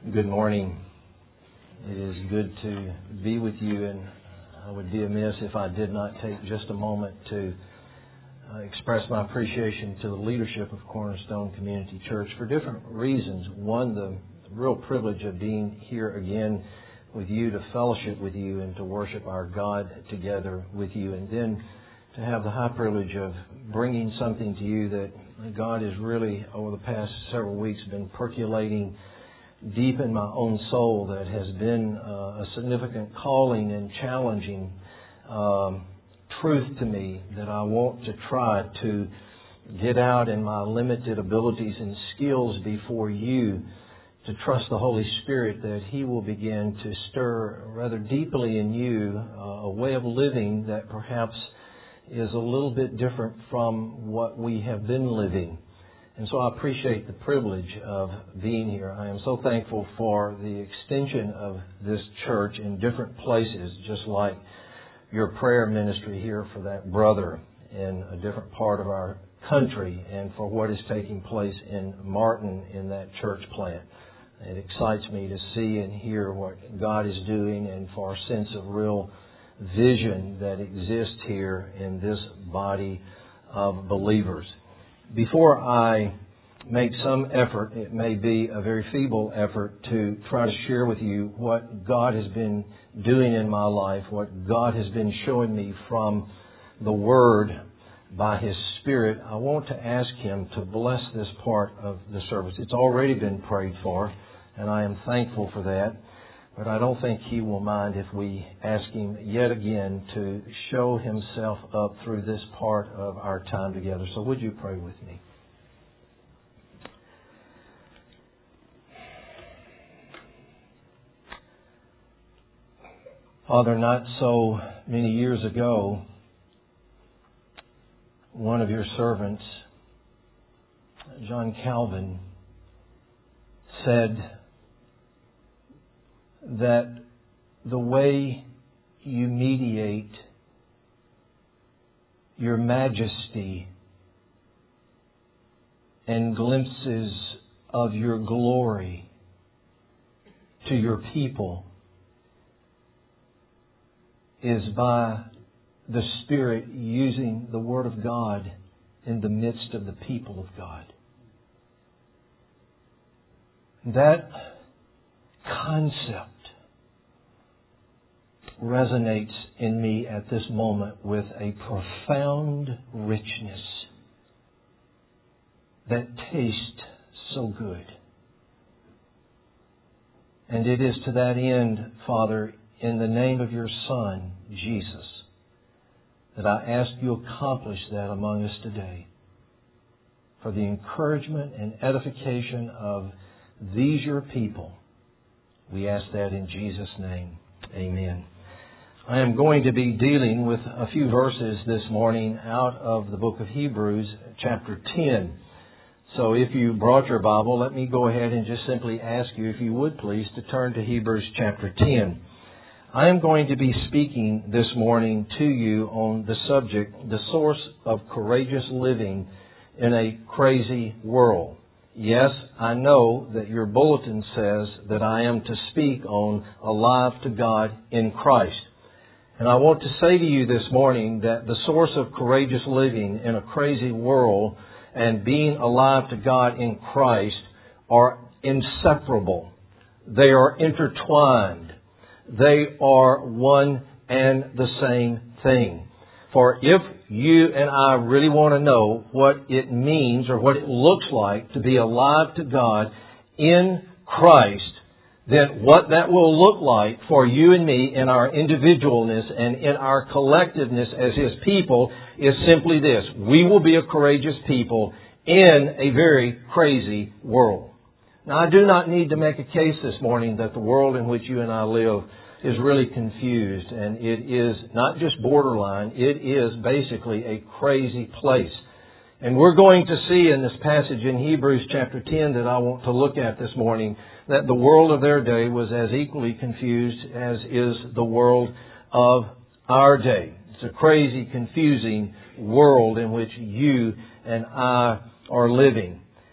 Good morning. It is good to be with you, and I would be amiss if I did not take just a moment to express my appreciation to the leadership of Cornerstone Community Church for different reasons. One, the real privilege of being here again with you, to fellowship with you and to worship our God together with you, and then to have the high privilege of bringing something to you that God has really, over the past several weeks, been percolating deep in my own soul, that has been a significant calling and challenging truth to me that I want to try to get out in my limited abilities and skills before you, to trust the Holy Spirit that He will begin to stir rather deeply in you a way of living that perhaps is a little bit different from what we have been living. And so I appreciate the privilege of being here. I am so thankful for the extension of this church in different places, just like your prayer ministry here for that brother in a different part of our country, and for what is taking place in Martin in that church plant. It excites me to see and hear what God is doing, and for a sense of real vision that exists here in this body of believers. Before I make some effort, it may be a very feeble effort, to try to share with you what God has been doing in my life, what God has been showing me from the Word by His Spirit, I want to ask Him to bless this part of the service. It's already been prayed for, and I am thankful for that. But I don't think He will mind if we ask Him yet again to show Himself up through this part of our time together. So would you pray with me? Father, not so many years ago, one of your servants, John Calvin, said that the way you mediate your majesty and glimpses of your glory to your people is by the Spirit using the Word of God in the midst of the people of God. That concept resonates in me at this moment with a profound richness that tastes so good. And it is to that end, Father, in the name of your Son, Jesus, that I ask you accomplish that among us today, for the encouragement and edification of these your people. We ask that in Jesus' name. Amen. I am going to be dealing with a few verses this morning out of the book of Hebrews, chapter 10. So if you brought your Bible, let me go ahead and just simply ask you, if you would please, to turn to Hebrews chapter 10. I am going to be speaking this morning to you on the subject, the source of courageous living in a crazy world. Yes, I know that your bulletin says that I am to speak on alive to God in Christ. And I want to say to you this morning that the source of courageous living in a crazy world and being alive to God in Christ are inseparable. They are intertwined. They are one and the same thing. For if you and I really want to know what it means or what it looks like to be alive to God in Christ, then what that will look like for you and me in our individualness and in our collectiveness as His people is simply this: we will be a courageous people in a very crazy world. Now, I do not need to make a case this morning that the world in which you and I live is really confused, and it is not just borderline, it is basically a crazy place. And we're going to see in this passage in Hebrews chapter 10 that I want to look at this morning that the world of their day was as equally confused as is the world of our day. It's a crazy, confusing world in which you and I are living.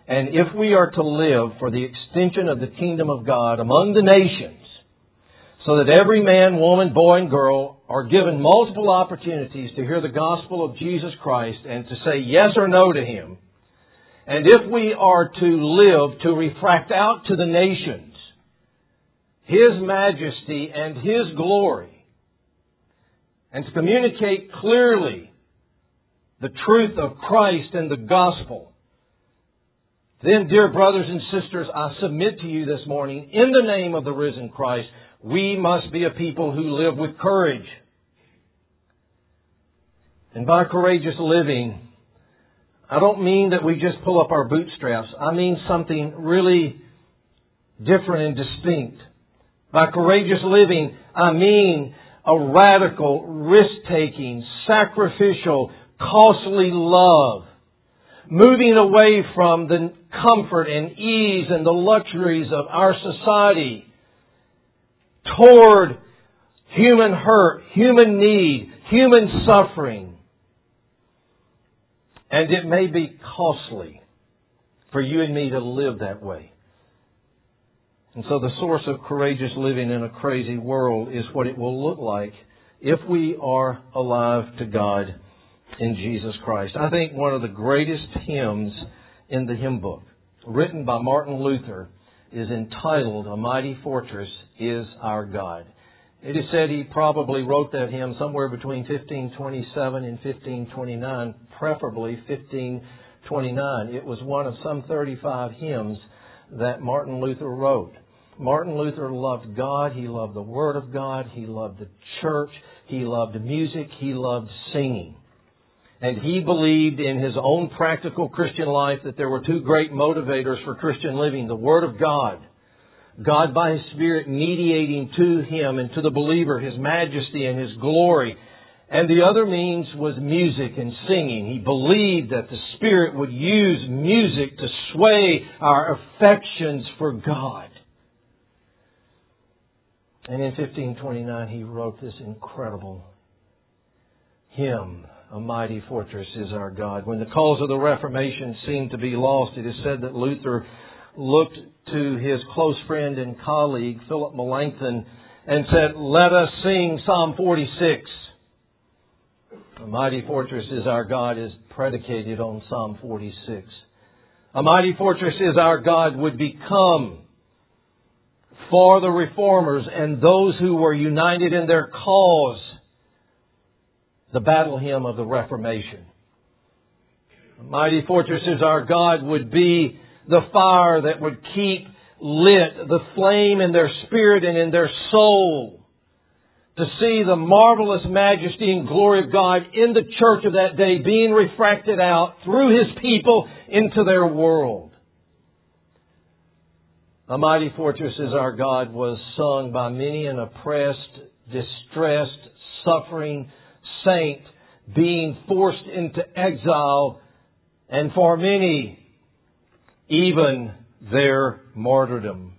And if we are to live for the extension of the kingdom of God among the nations, so that every man, woman, boy, and girl are given multiple opportunities to hear the gospel of Jesus Christ and to say yes or no to Him, and if we are to live to refract out to the nations His majesty and His glory, and to communicate clearly the truth of Christ and the gospel, then, dear brothers and sisters, I submit to you this morning, in the name of the risen Christ, we must be a people who live with courage. And by courageous living, I don't mean that we just pull up our bootstraps. I mean something really different and distinct. By courageous living, I mean a radical, risk-taking, sacrificial, costly love. Moving away from the comfort and ease and the luxuries of our society toward human hurt, human need, human suffering. And it may be costly for you and me to live that way. And so the source of courageous living in a crazy world is what it will look like if we are alive to God in Jesus Christ. I think one of the greatest hymns in the hymn book, written by Martin Luther, is entitled, "A Mighty Fortress is Our God." It is said he probably wrote that hymn somewhere between 1527 and 1529, preferably 1529. It was one of some 35 hymns that Martin Luther wrote. Martin Luther loved God. He loved the Word of God. He loved the church. He loved music. He loved singing. And he believed in his own practical Christian life that there were two great motivators for Christian living: the Word of God, God by His Spirit mediating to him and to the believer His majesty and His glory. And the other means was music and singing. He believed that the Spirit would use music to sway our affections for God. And in 1529 he wrote this incredible hymn, "A Mighty Fortress is Our God." When the cause of the Reformation seemed to be lost, it is said that Luther looked to his close friend and colleague, Philip Melanchthon, and said, "Let us sing Psalm 46. A mighty fortress is our God is predicated on Psalm 46. A mighty fortress is our God would become for the reformers and those who were united in their cause the battle hymn of the Reformation. A mighty fortress is our God would be the fire that would keep lit the flame in their spirit and in their soul, to see the marvelous majesty and glory of God in the church of that day being refracted out through His people into their world. A mighty fortress is our God was sung by many an oppressed, distressed, suffering saint being forced into exile, and for many, even their martyrdom.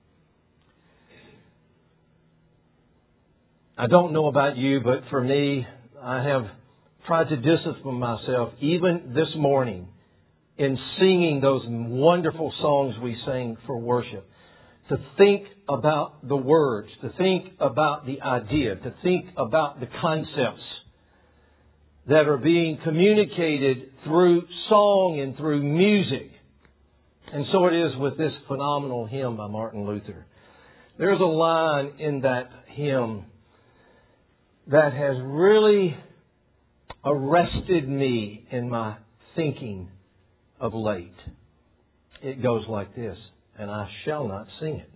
I don't know about you, but for me, I have tried to discipline myself, even this morning, in singing those wonderful songs we sang for worship, to think about the words, to think about the idea, to think about the concepts that are being communicated through song and through music. And so it is with this phenomenal hymn by Martin Luther. There's a line in that hymn that has really arrested me in my thinking of late. It goes like this, and I shall not sing it.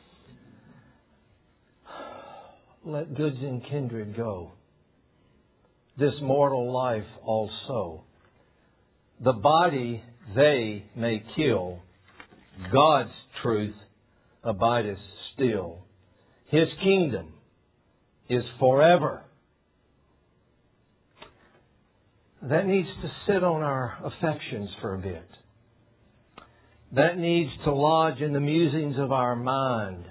Let goods and kindred go, this mortal life also. The body they may kill, God's truth abideth still. His kingdom is forever. That needs to sit on our affections for a bit. That needs to lodge in the musings of our mind.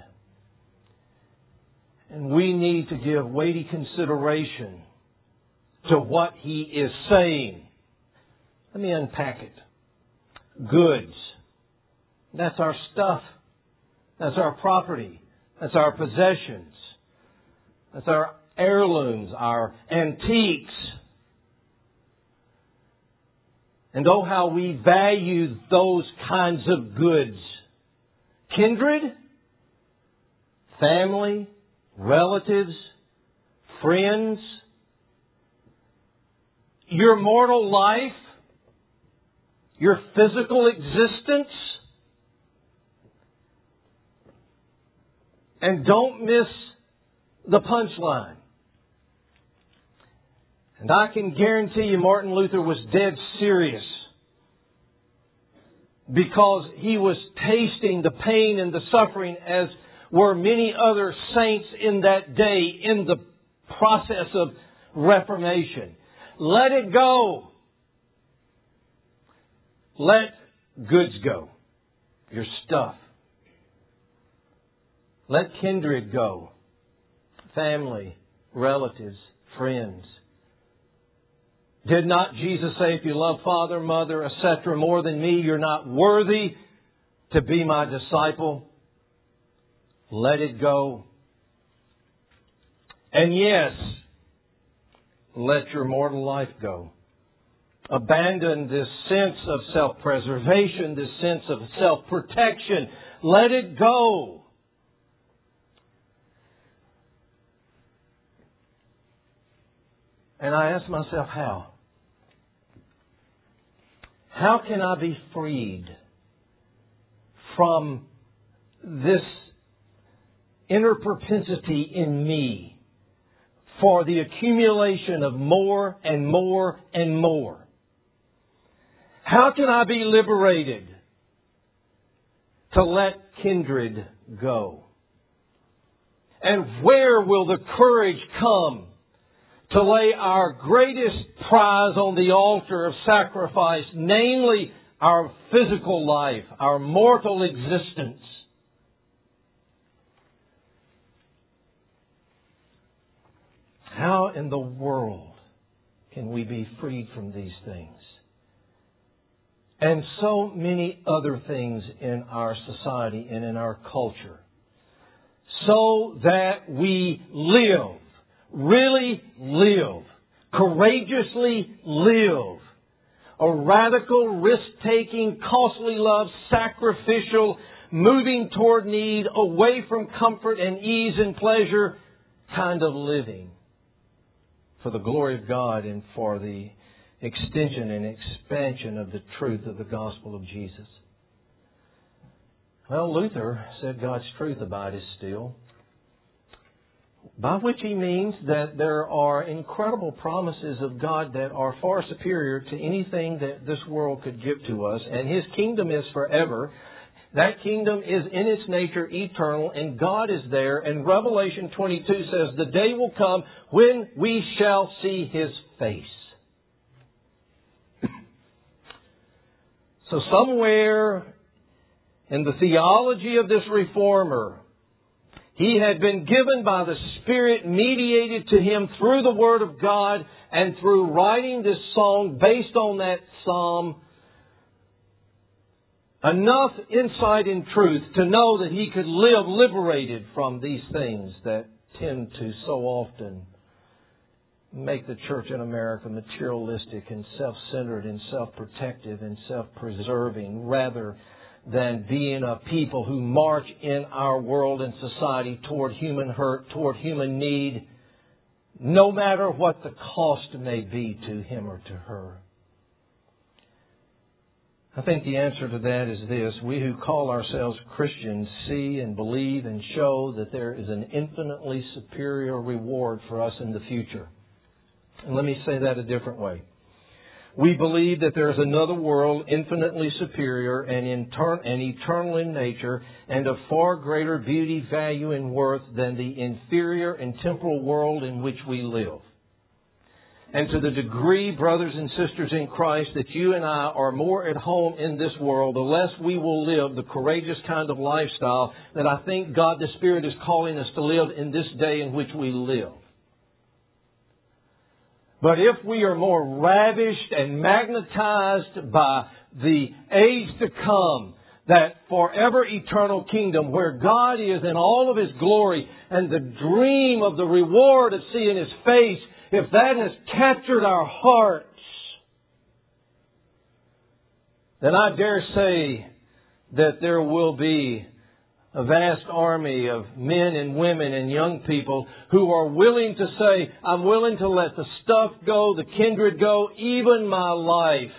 And we need to give weighty consideration to what He is saying. Let me unpack it. Goods That's our stuff. That's our property. That's our possessions. That's our heirlooms, our antiques. And oh, how we value those kinds of goods. Kindred, family, relatives, friends, your mortal life, your physical existence. And don't miss the punchline. And I can guarantee you Martin Luther was dead serious, because he was tasting the pain and the suffering, as were many other saints in that day in the process of Reformation. Let it go. Let goods go. Your stuff. Let kindred go. Family, relatives, friends. Did not Jesus say, if you love father, mother, etc. more than me, you're not worthy to be my disciple? Let it go. And yes, let your mortal life go. Abandon this sense of self-preservation, this sense of self-protection. Let it go. And I ask myself, how? How can I be freed from this inner propensity in me for the accumulation of more and more and more? How can I be liberated to let kindred go? And where will the courage come to lay our greatest prize on the altar of sacrifice, namely our physical life, our mortal existence? How in the world can we be freed from these things? And so many other things in our society and in our culture, so that we live, really live, courageously live, a radical, risk-taking, costly love, sacrificial, moving toward need, away from comfort and ease and pleasure kind of living for the glory of God and for the extension and expansion of the truth of the gospel of Jesus. Well, Luther said God's truth abides still, by which he means that there are incredible promises of God that are far superior to anything that this world could give to us. And His kingdom is forever. That kingdom is in its nature eternal, and God is there. And Revelation 22 says, the day will come when we shall see His face. So somewhere in the theology of this reformer, he had been given by the Spirit, mediated to him through the Word of God and through writing this song based on that psalm, enough insight and truth to know that he could live liberated from these things that tend to so often make the church in America materialistic and self-centered and self-protective and self-preserving, rather than being a people who march in our world and society toward human hurt, toward human need, no matter what the cost may be to him or to her. I think the answer to that is this: we who call ourselves Christians see and believe and show that there is an infinitely superior reward for us in the future. And let me say that a different way. We believe that there is another world infinitely superior and eternal in nature and of far greater beauty, value, and worth than the inferior and temporal world in which we live. And to the degree, brothers and sisters in Christ, that you and I are more at home in this world, the less we will live the courageous kind of lifestyle that I think God the Spirit is calling us to live in this day in which we live. But if we are more ravished and magnetized by the age to come, that forever eternal kingdom where God is in all of His glory and the dream of the reward of seeing His face, if that has captured our hearts, then I dare say that there will be a vast army of men and women and young people who are willing to say, I'm willing to let the stuff go, the kindred go, even my life.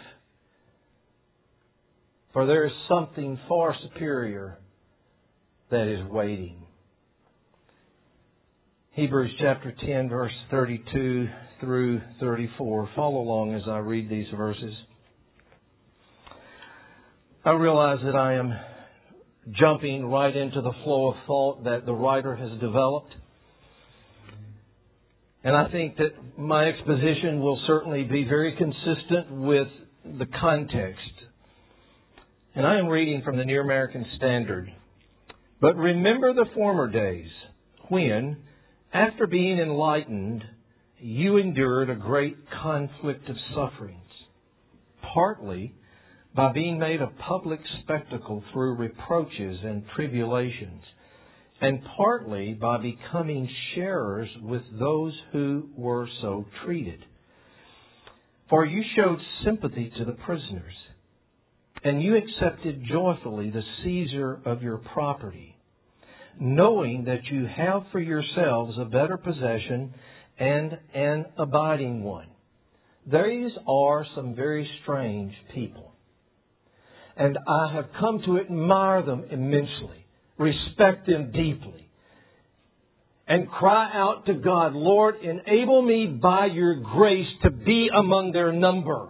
For there is something far superior that is waiting. Hebrews chapter 10, verse 32 through 34. Follow along as I read these verses. I realize that I am jumping right into the flow of thought that the writer has developed. And I think that my exposition will certainly be very consistent with the context. And I am reading from the New American Standard. But remember the former days when, after being enlightened, you endured a great conflict of sufferings, partly by being made a public spectacle through reproaches and tribulations, and partly by becoming sharers with those who were so treated. For you showed sympathy to the prisoners, and you accepted joyfully the seizer of your property, knowing that you have for yourselves a better possession and an abiding one. These are some very strange people. And I have come to admire them immensely, respect them deeply, and cry out to God, Lord, enable me by your grace to be among their number.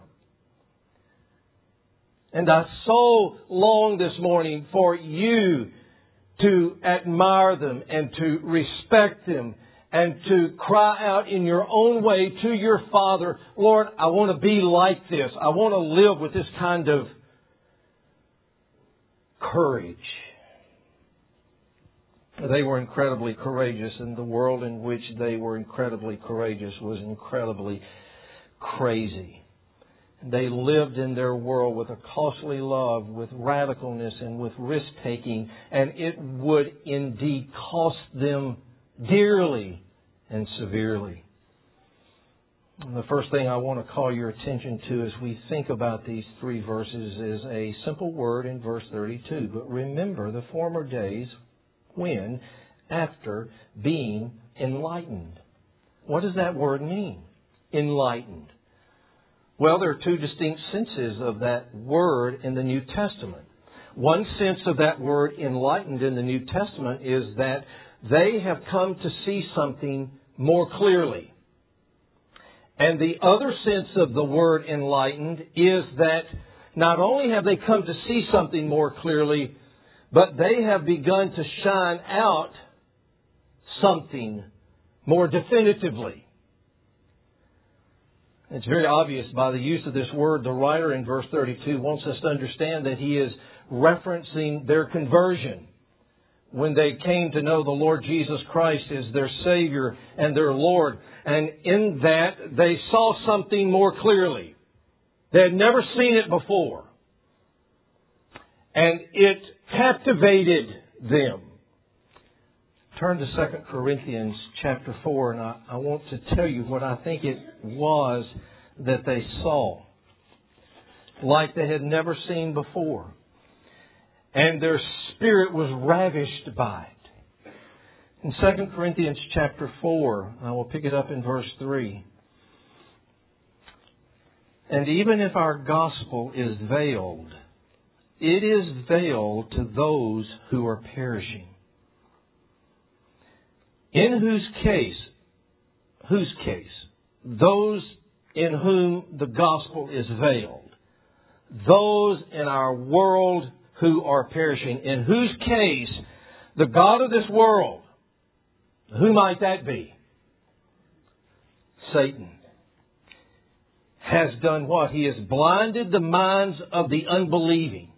And I so long this morning for you to admire them and to respect them and to cry out in your own way to your Father, Lord, I want to be like this. I want to live with this kind of courage. They were incredibly courageous, and the world in which they were incredibly courageous was incredibly crazy. They lived in their world with a costly love, with radicalness, and with risk-taking, and it would indeed cost them dearly and severely. And the first thing I want to call your attention to as we think about these three verses is a simple word in verse 32. But remember the former days when, after being enlightened. What does that word mean? Enlightened. Well, there are two distinct senses of that word in the New Testament. One sense of that word enlightened in the New Testament is that they have come to see something more clearly. And the other sense of the word enlightened is that not only have they come to see something more clearly, but they have begun to shine out something more definitively. It's very obvious by the use of this word. The writer in verse 32 wants us to understand that he is referencing their conversion when they came to know the Lord Jesus Christ as their Savior and their Lord. And in that, they saw something more clearly. They had never seen it before. And it captivated them. Turn to 2 Corinthians chapter 4, and I want to tell you what I think it was that they saw, like they had never seen before. And their spirit was ravished by it. In 2 Corinthians chapter 4, I will pick it up in verse 3. And even if our gospel is veiled, it is veiled to those who are perishing. In whose case? Those in whom the gospel is veiled. Those in our world who are perishing. In whose case the God of this world, who might that be? Satan. Has done what? He has blinded the minds of the unbelieving,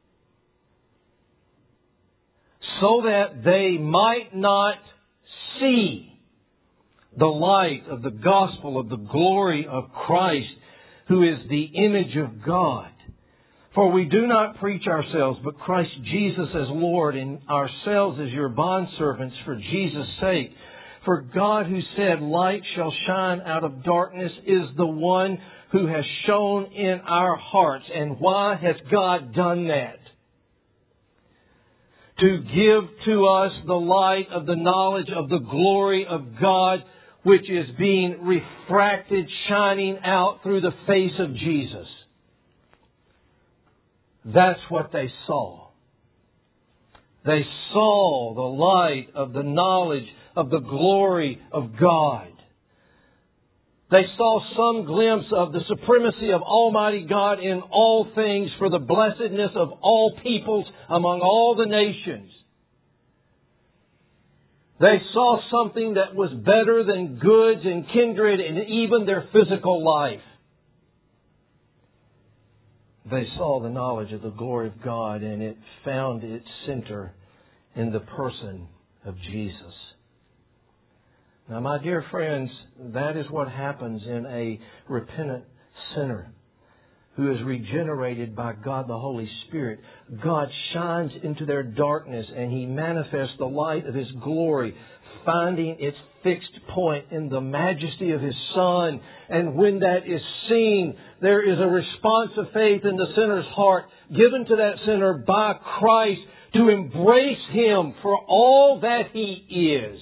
so that they might not see the light of the gospel of the glory of Christ, who is the image of God. For we do not preach ourselves, but Christ Jesus as Lord, and ourselves as your bondservants for Jesus' sake. For God, who said, light shall shine out of darkness, is the one who has shone in our hearts. And why has God done that? To give to us the light of the knowledge of the glory of God, which is being refracted, shining out through the face of Jesus. That's what they saw. They saw the light of the knowledge of the glory of God. They saw some glimpse of the supremacy of Almighty God in all things for the blessedness of all peoples among all the nations. They saw something that was better than goods and kindred and even their physical life. They saw the knowledge of the glory of God, and it found its center in the person of Jesus. Now, my dear friends, that is what happens in a repentant sinner who is regenerated by God the Holy Spirit. God shines into their darkness and He manifests the light of His glory, finding its fixed point in the majesty of His Son. And when that is seen, there is a response of faith in the sinner's heart given to that sinner by Christ to embrace Him for all that He is.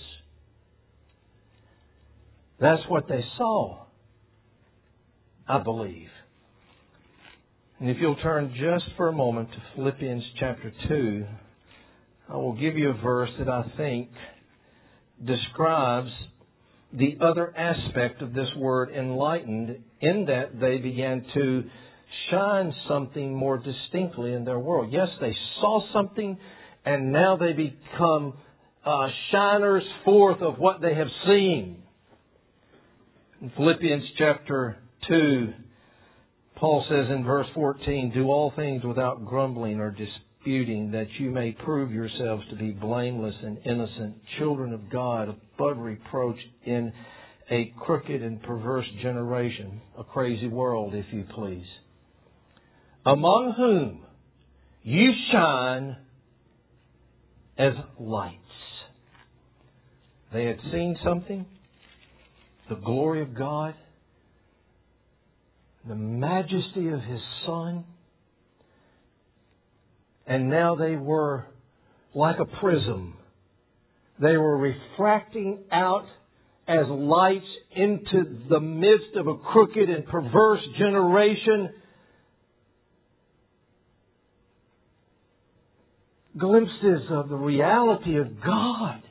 That's what they saw, I believe. And if you'll turn just for a moment to Philippians chapter 2, I will give you a verse that I think describes the other aspect of this word enlightened, in that they began to shine something more distinctly in their world. Yes, they saw something, and now they become shiners forth of what they have seen. In Philippians chapter 2, Paul says in verse 14, do all things without grumbling or disputing, that you may prove yourselves to be blameless and innocent, children of God, above reproach in a crooked and perverse generation, a crazy world, if you please, among whom you shine as lights. They had seen something, the glory of God, the majesty of His Son, and now they were like a prism. They were refracting out as lights into the midst of a crooked and perverse generation. Glimpses of the reality of God.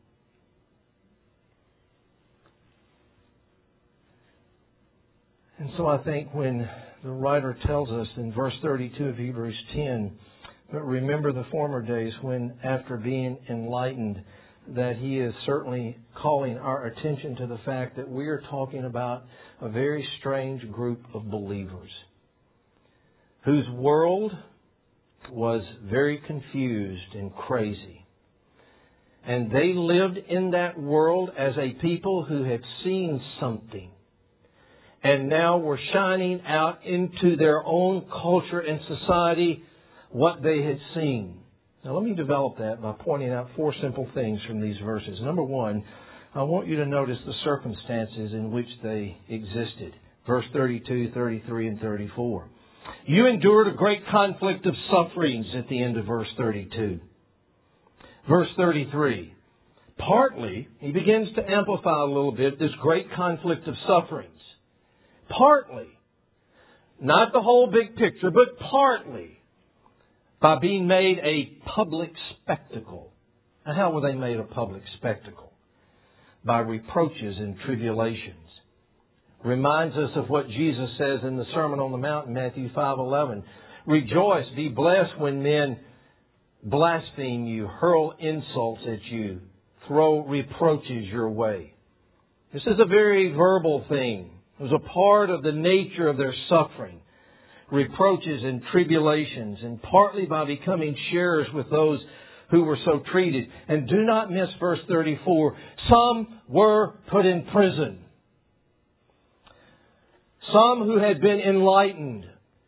And so I think when the writer tells us in verse 32 of Hebrews 10, but remember the former days when, after being enlightened, that he is certainly calling our attention to the fact that we are talking about a very strange group of believers whose world was very confused and crazy. And they lived in that world as a people who had seen something, and now were shining out into their own culture and society what they had seen. Now let me develop that by pointing out four simple things from these verses. Number one, I want you to notice the circumstances in which they existed. Verse 32, 33, and 34. You endured a great conflict of sufferings at the end of verse 32. Verse 33. Partly, he begins to amplify a little bit this great conflict of sufferings. Partly, not the whole big picture, but partly, by being made a public spectacle. Now, how were they made a public spectacle? By reproaches and tribulations. Reminds us of what Jesus says in the Sermon on the Mount in Matthew 5:11. Rejoice, be blessed when men blaspheme you, hurl insults at you, throw reproaches your way. This is a very verbal thing. It was a part of the nature of their suffering. Reproaches and tribulations, and partly by becoming sharers with those who were so treated. And do not miss verse 34. Some were put in prison. Some who had been enlightened,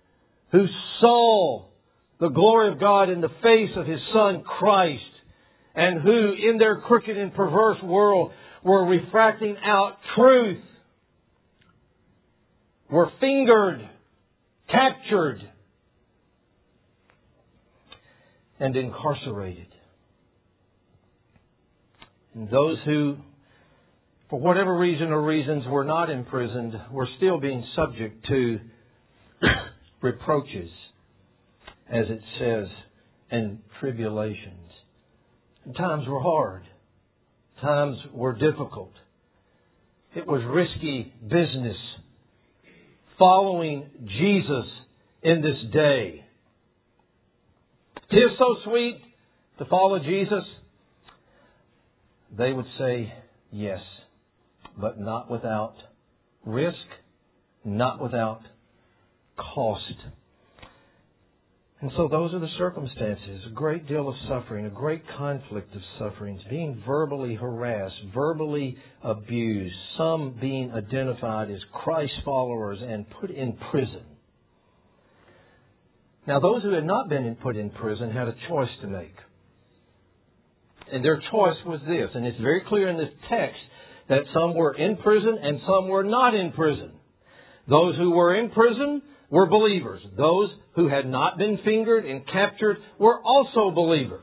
who saw the glory of God in the face of His Son Christ, and who in their crooked and perverse world were refracting out truth, were fingered, captured, and incarcerated. And those who, for whatever reason or reasons, were not imprisoned were still being subject to reproaches, as it says, and tribulations. And times were hard. Times were difficult. It was risky business following Jesus in this day. "'Tis so sweet to follow Jesus." They would say yes, but not without risk, not without cost. And so those are the circumstances. A great deal of suffering, a great conflict of sufferings, being verbally harassed, verbally abused, some being identified as Christ followers and put in prison. Now, those who had not been put in prison had a choice to make. And their choice was this, and it's very clear in this text that some were in prison and some were not in prison. Those who were in prison were believers. Those who had not been fingered and captured were also believers.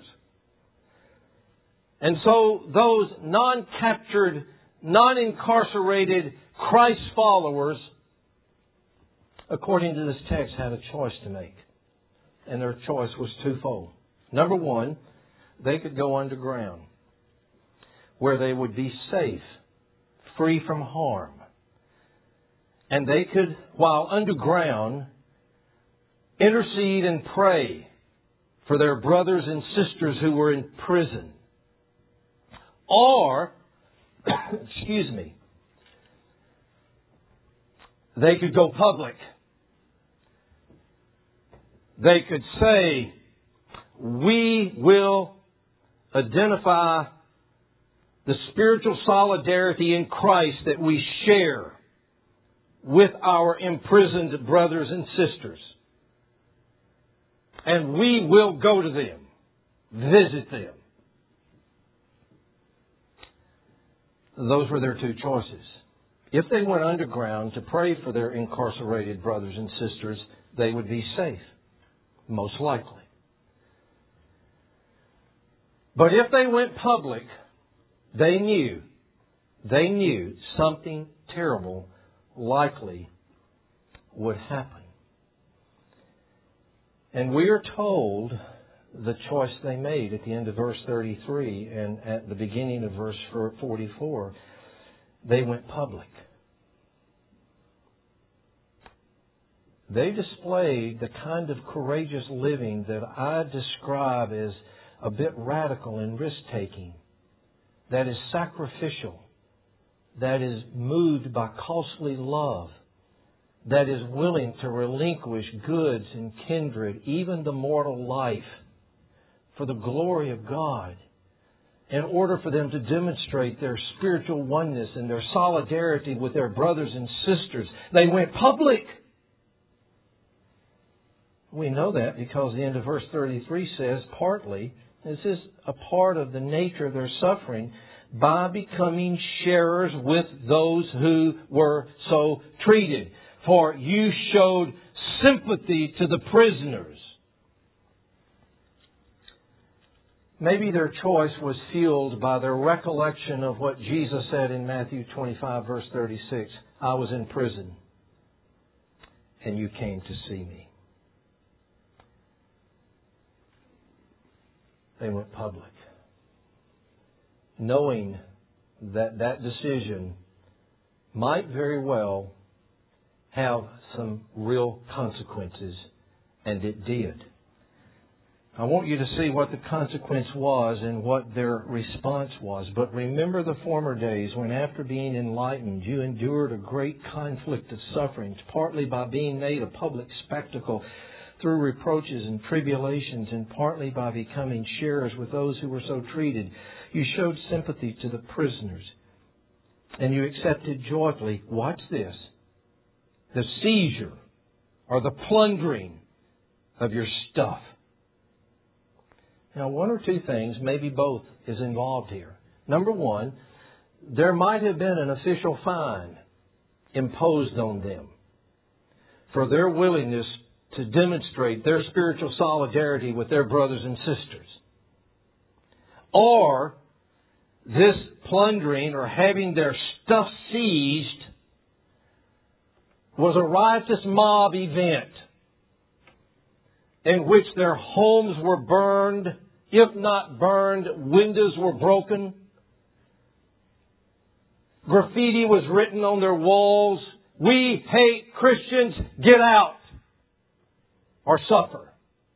And so those non-captured, non-incarcerated Christ followers, according to this text, had a choice to make. And their choice was twofold. Number one, they could go underground, where they would be safe, free from harm. And they could, while underground, intercede and pray for their brothers and sisters who were in prison. Or, they could go public. They could say, we will identify the spiritual solidarity in Christ that we share with our imprisoned brothers and sisters. And we will go to them, visit them. Those were their two choices. If they went underground to pray for their incarcerated brothers and sisters, they would be safe, most likely. But if they went public, they knew something terrible likely would happen. And we are told the choice they made at the end of verse 33 and at the beginning of verse 44. They went public. They displayed the kind of courageous living that I describe as a bit radical and risk-taking, that is sacrificial, that is moved by costly love, that is willing to relinquish goods and kindred, even the mortal life, for the glory of God, in order for them to demonstrate their spiritual oneness and their solidarity with their brothers and sisters. They went public. We know that because the end of verse 33 says, partly, this is a part of the nature of their suffering, by becoming sharers with those who were so treated. For you showed sympathy to the prisoners. Maybe their choice was fueled by their recollection of what Jesus said in Matthew 25, verse 36. I was in prison, and you came to see me. They went public, knowing that that decision might very well have some real consequences, and it did. I want you to see what the consequence was and what their response was. But remember the former days when, after being enlightened, you endured a great conflict of sufferings, partly by being made a public spectacle through reproaches and tribulations, and partly by becoming sharers with those who were so treated. You showed sympathy to the prisoners, and you accepted joyfully, watch this, the seizure or the plundering of your stuff. Now, one or two things, maybe both, is involved here. Number one, there might have been an official fine imposed on them for their willingness to demonstrate their spiritual solidarity with their brothers and sisters. Or this plundering or having their stuff seized was a riotous mob event in which their homes were burned, if not burned, windows were broken. Graffiti was written on their walls. We hate Christians, get out or suffer.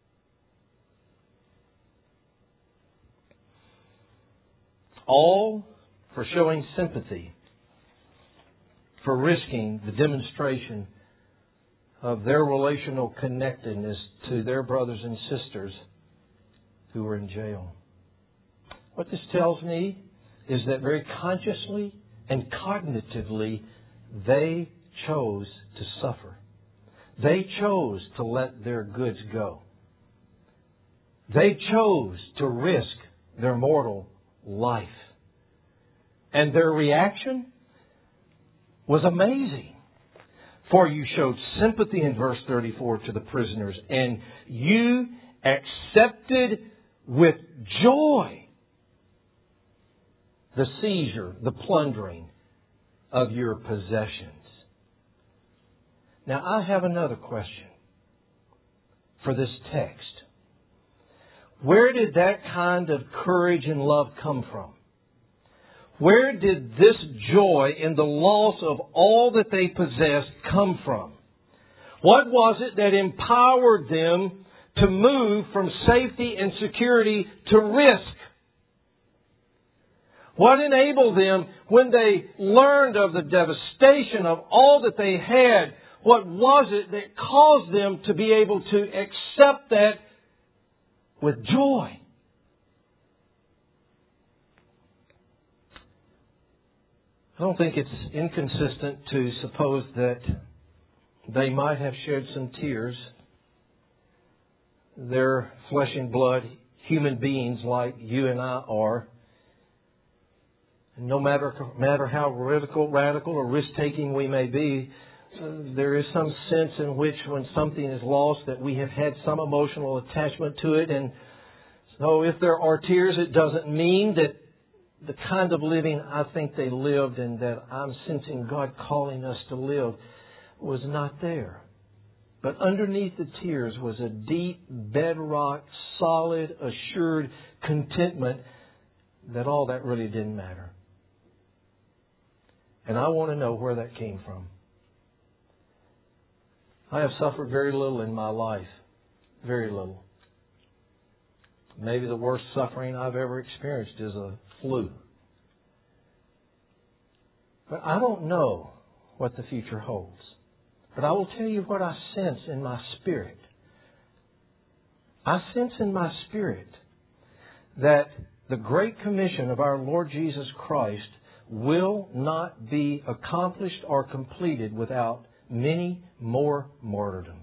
All for showing sympathy, for risking the demonstration of their relational connectedness to their brothers and sisters who were in jail. What this tells me is that very consciously and cognitively they chose to suffer. They chose to let their goods go. They chose to risk their mortal life. And their reaction was amazing. For you showed sympathy in verse 34 to the prisoners, and you accepted with joy the seizure, the plundering of your possessions. Now, I have another question for this text. Where did that kind of courage and love come from? Where did this joy in the loss of all that they possessed come from? What was it that empowered them to move from safety and security to risk? What enabled them when they learned of the devastation of all that they had? What was it that caused them to be able to accept that with joy? I don't think it's inconsistent to suppose that they might have shed some tears. They're flesh and blood human beings like you and I are. And no matter how radical or risk-taking we may be, there is some sense in which when something is lost that we have had some emotional attachment to it. And so if there are tears, it doesn't mean that the kind of living I think they lived and that I'm sensing God calling us to live was not there. But underneath the tears was a deep, bedrock, solid, assured contentment that all that really didn't matter. And I want to know where that came from. I have suffered very little in my life. Very little. Maybe the worst suffering I've ever experienced is a flu. But I don't know what the future holds. But I will tell you what I sense in my spirit. I sense in my spirit that the Great Commission of our Lord Jesus Christ will not be accomplished or completed without many more martyrdoms.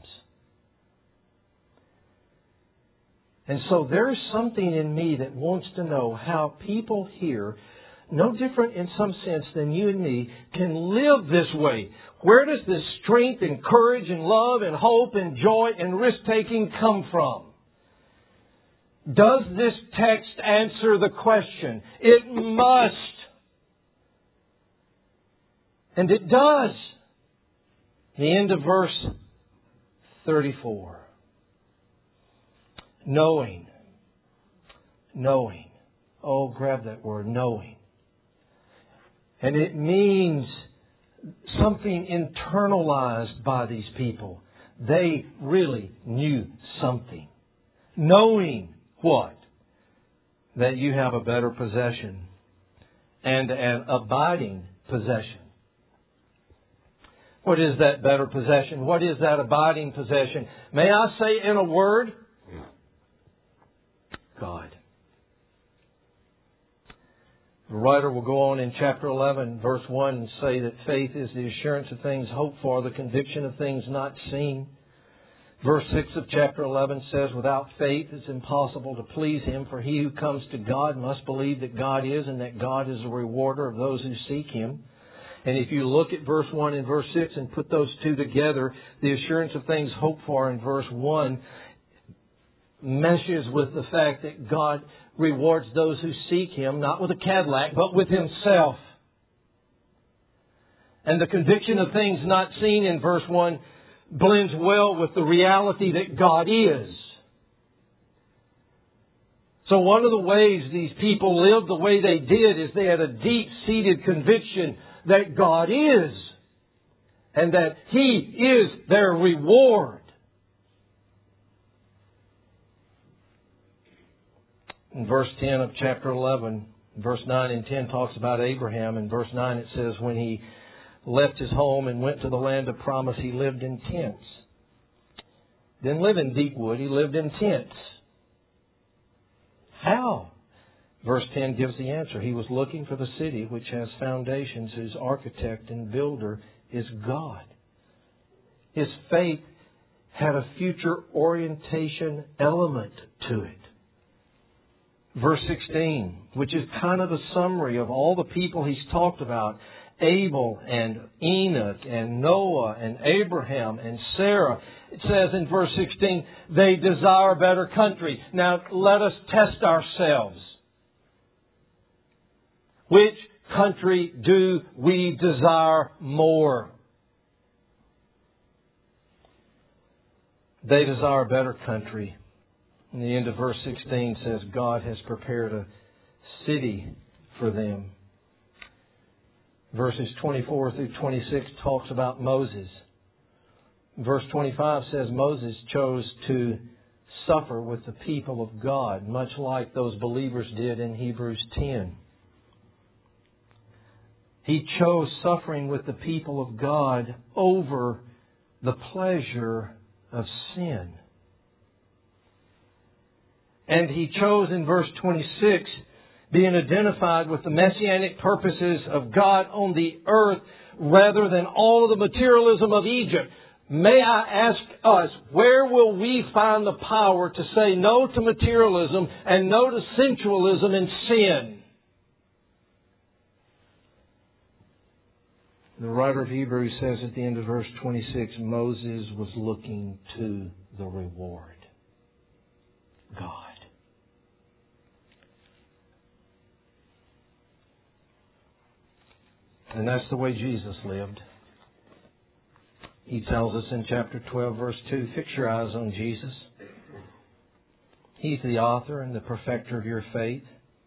And so there is something in me that wants to know how people here, no different in some sense than you and me, can live this way. Where does this strength and courage and love and hope and joy and risk-taking come from? Does this text answer the question? It must. And it does. The end of verse 34. Knowing. Oh, grab that word, knowing. And it means something internalized by these people. They really knew something. Knowing what? That you have a better possession and an abiding possession. What is that better possession? What is that abiding possession? May I say in a word? God. The writer will go on in chapter 11, verse 1, and say that faith is the assurance of things hoped for, the conviction of things not seen. Verse 6 of chapter 11 says, without faith it's impossible to please Him, for he who comes to God must believe that God is, and that God is a rewarder of those who seek Him. And if you look at verse 1 and verse 6 and put those two together, the assurance of things hoped for in verse 1 meshes with the fact that God rewards those who seek Him, not with a Cadillac, but with Himself. And the conviction of things not seen in verse 1 blends well with the reality that God is. So one of the ways these people lived the way they did is they had a deep-seated conviction that God is, and that He is their reward. In verse 10 of chapter 11, verse 9 and 10 talks about Abraham. In verse 9 it says, when he left his home and went to the land of promise, he lived in tents. Didn't live in deep wood, he lived in tents. How? Verse 10 gives the answer. He was looking for the city which has foundations, whose architect and builder is God. His faith had a future orientation element to it. Verse 16, which is kind of a summary of all the people he's talked about. Abel and Enoch and Noah and Abraham and Sarah. It says in verse 16, they desire a better country. Now let us test ourselves. Which country do we desire more? They desire a better country. And the end of verse 16 says God has prepared a city for them. Verses 24 through 26 talks about Moses. Verse 25 says Moses chose to suffer with the people of God, much like those believers did in Hebrews 10. He chose suffering with the people of God over the pleasure of sin. And he chose in verse 26, being identified with the messianic purposes of God on the earth rather than all of the materialism of Egypt. May I ask us, where will we find the power to say no to materialism and no to sensualism and sin? The writer of Hebrews says at the end of verse 26, Moses was looking to the reward. God. And that's the way Jesus lived. He tells us in chapter 12, verse 2, fix your eyes on Jesus. He's the author and the perfecter of your faith,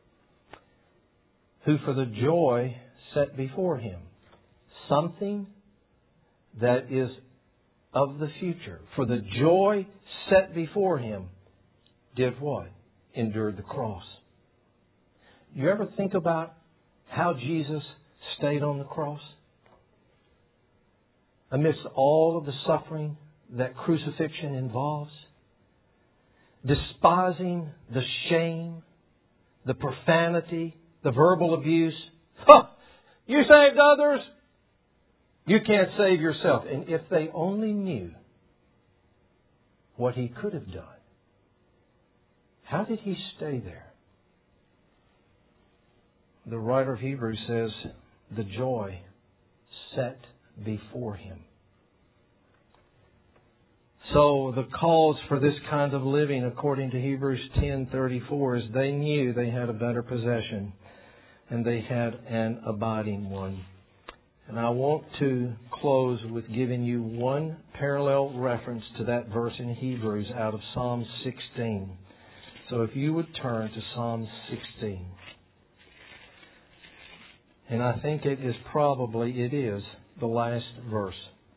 who for the joy set before Him, something that is of the future, for the joy set before Him, did what? Endured the cross. You ever think about how Jesus stayed on the cross? Amidst all of the suffering that crucifixion involves, despising the shame, the profanity, the verbal abuse. You saved others, you can't save yourself. And if they only knew what He could have done, how did He stay there? The writer of Hebrews says, the joy set before Him. So the cause for this kind of living, according to Hebrews 10:34, is they knew they had a better possession and they had an abiding one. And I want to close with giving you one parallel reference to that verse in Hebrews out of Psalm 16. So if you would turn to Psalm 16. And I think it is the last verse.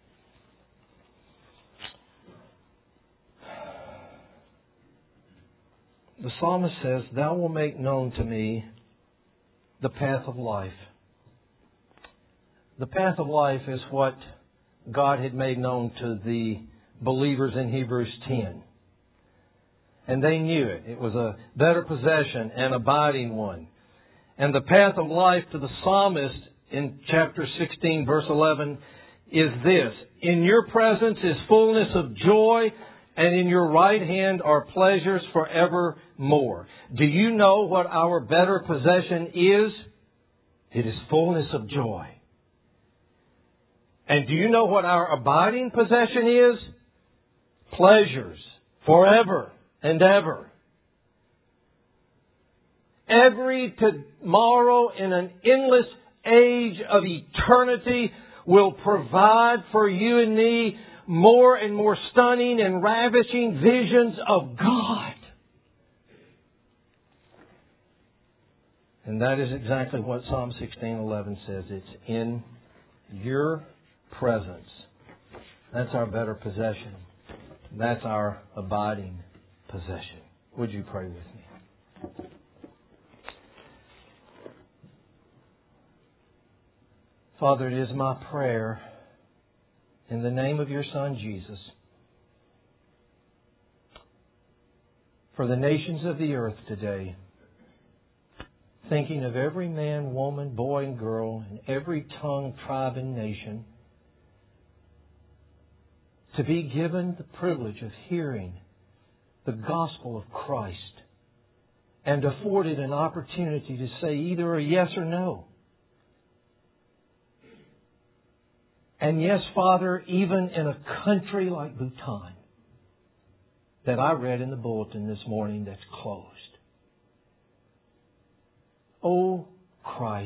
The psalmist says, Thou wilt make known to me the path of life. The path of life is what God had made known to the believers in Hebrews 10. And they knew it. It was a better possession, an abiding one. And the path of life to the psalmist in chapter 16, verse 11, is this. In your presence is fullness of joy. and in your right hand are pleasures forevermore. Do you know what our better possession is? It is fullness of joy. And do you know what our abiding possession is? Pleasures forever and ever. Every tomorrow in an endless age of eternity will provide for you and me more and more stunning and ravishing visions of God. And that is exactly what Psalm 16:11 says. It's in your presence. That's our better possession. That's our abiding possession. Would you pray with me? Father, it is my prayer in the name of your Son, Jesus, for the nations of the earth today, thinking of every man, woman, boy, and girl, and every tongue, tribe, and nation, to be given the privilege of hearing the gospel of Christ and afforded an opportunity to say either a yes or no. And yes, Father, even in a country like Bhutan that I read in the bulletin this morning that's closed. Oh, Christ,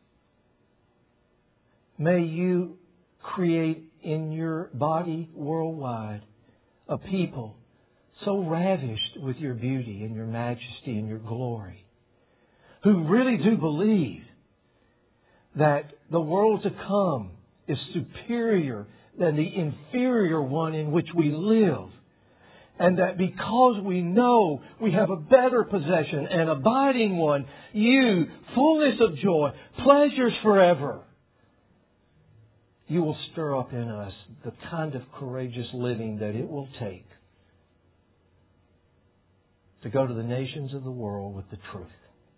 may you create in your body worldwide a people so ravished with your beauty and your majesty and your glory, who really do believe that the world to come is superior than the inferior one in which we live. And that because we know we have a better possession, an abiding one, you, fullness of joy, pleasures forever, you will stir up in us the kind of courageous living that it will take to go to the nations of the world with the truth.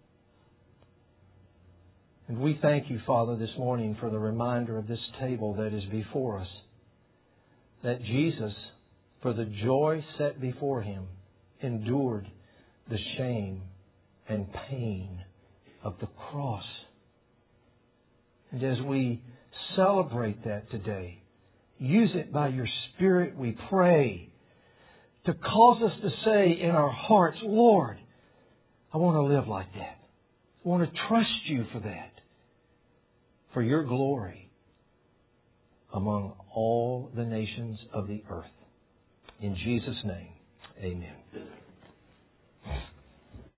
And we thank you, Father, this morning for the reminder of this table that is before us, that Jesus, for the joy set before Him, endured the shame and pain of the cross. And as we celebrate that today, use it by your Spirit, we pray, to cause us to say in our hearts, Lord, I want to live like that. I want to trust you for that, for your glory among all the nations of the earth. In Jesus' name, amen.